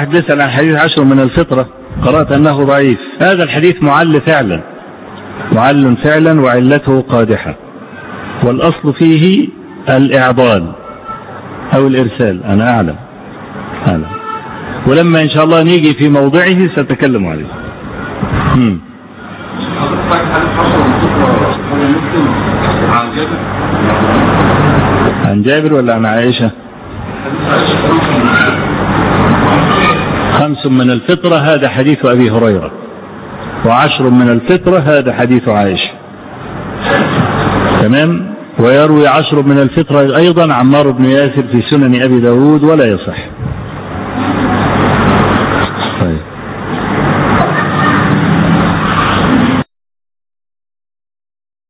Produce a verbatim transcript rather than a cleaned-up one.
واحد بيسأل عن حديث عشر من الفطرة، قرأت أنه ضعيف. هذا الحديث معل فعلا، معل فعلا وعلته قادحة، والأصل فيه الإعضال أو الإرسال. أنا أعلم أعلم ولما إن شاء الله نيجي في موضعه سأتكلم عليه. هم. عن جابر ولا عن عائشة؟ خمس من الفطرة هذا حديث أبي هريرة، وعشر من الفطرة هذا حديث عائشة. تمام. ويروي عشر من الفطرة أيضا عمار بن ياسر في سنن أبي داود ولا يصح.